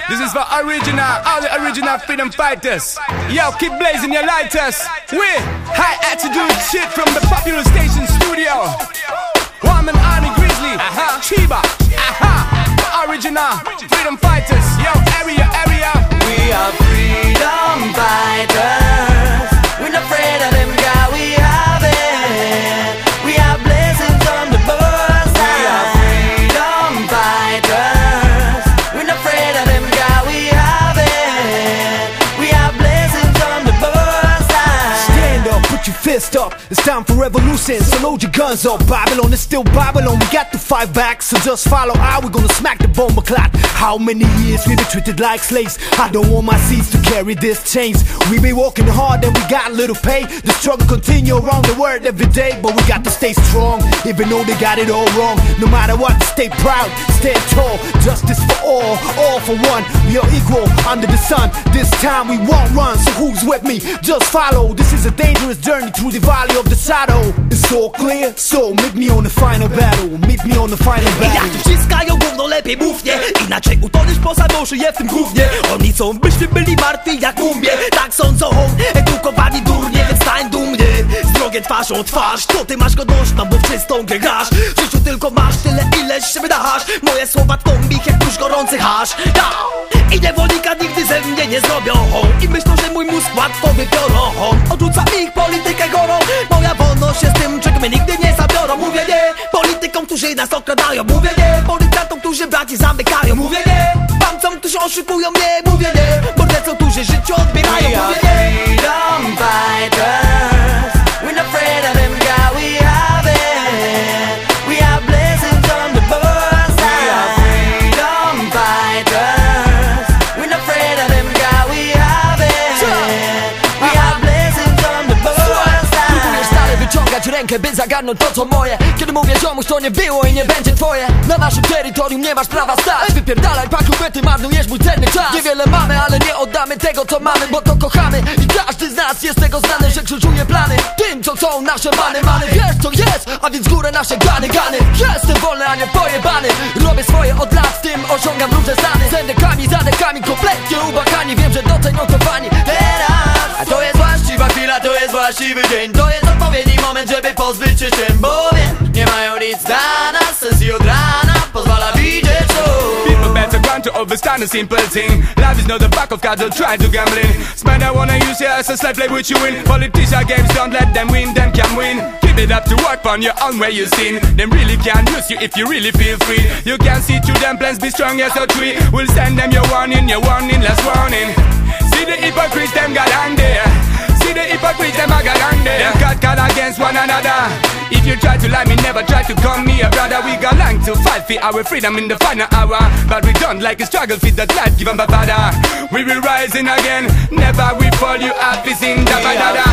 This is for original, all the original freedom fighters. Yo, keep blazing your lighters. We high attitude shit from the popular station studio. Woman Army Grizzly, Chiba, the original freedom fighters. Yo, area. We are freedom fighters. We're not afraid of them, God, we have it. We are blazing from the both sides. We are freedom fighters. We're not afraid of them, God, we have it. We are blazing from the both sides. Stand up, put your fist up. It's time for revolution, so load your guns up. Babylon is still Babylon, we got to fight back. So just follow how we're gonna smack the bomber clot. How many years we been treated like slaves? I don't want my seeds to carry this chains. We been working hard and we got little pay. The struggle continue around the world every day, but we got to stay strong, even though they got it all wrong. No matter what, stay proud, stand tall. Justice for all for one. We are equal under the sun. This time we won't run, so who's with me? Just follow. This is a dangerous journey through the valley of the shadow. It's all clear, so meet me on the final battle. Meet me on the final battle. Jak tu wciskają gówno, lepiej mów nie. Inaczej utoniesz, posanąszy je w tym gównie. Oni chcą, byśmy byli martwi jak umie. Tak sądzą, edukowani durnie, więc stań dumnie. Z drogiem twarzą o twarz, to ty masz godnośną, bo w czystą grę grasz. W życiu tylko masz tyle, ileś się wydasz. Moje słowa tną ich jak tuż gorący hasz. I niewolnika nigdy ze mnie nie zrobią. I myślą, że mój mózg łatwo wybiorą. Odrzuca ich politykę gorą. Moja wolność jest tym, czego mnie nigdy nie zabiorą. Mówię nie politykom, którzy nas okradają. Mówię nie policjantom, którzy braci zamykają. Mówię nie bamcom, którzy oszukują mnie. Mówię nie mordercom, którzy życie odbierają. Mówię nie freedom fighters. We're not afraid of them, God, we have it. We are blazing from the both sides. We are freedom fighters. We're not afraid of them, God, we have it. We are blazing from the both sides. Próbujesz stale wyciągać rękę, by zagarnąć to co moje. Kiedy mówię ziomuś, to nie było i nie będzie twoje. Na naszym terytorium nie masz prawa stać. Wypierdalaj paku bety, marnujesz mój cenny czas. Niewiele mamy, ale nie oddamy tego co mamy, bo to kochamy. I każdy z nas jest tego znany, że krzyżuje plany tym co są nasze many. Wiesz co jest, a więc górę nasze gany. Jestem wolny, a nie pojebany. Robię swoje od lat, w tym osiągam różne stany. Z dekami, kompletnie ubakani. Wiem, że docenią to fani. Teraz, a to jest właściwa chwila, to jest właściwy dzień. To jest odpowiedni moment, żeby pozbyć się czym. Bo wiem, nie mają nic dla nas. Sesji od rana pozwala widzieć to. People better run to understand a simple thing. Life is not a pack of cards, don't try to gambling. Spend I wanna use you as a slave, play with you win. Politician games, don't let them win, them can win. Keep it up to work on your own way you sin. Them really can use you if you really feel free. You can see through them plans, be strong as a tree. We'll send them your warning, last warning. See the hypocrites, them got on there. See the hypocrites, them got on there. Them got against one another. If you try to lie me, never try to come me a brother. We got long to fight for our freedom in the final hour. But we don't like a struggle for that life given by father. We will rising again, never we fall, you have to sing da ba da da.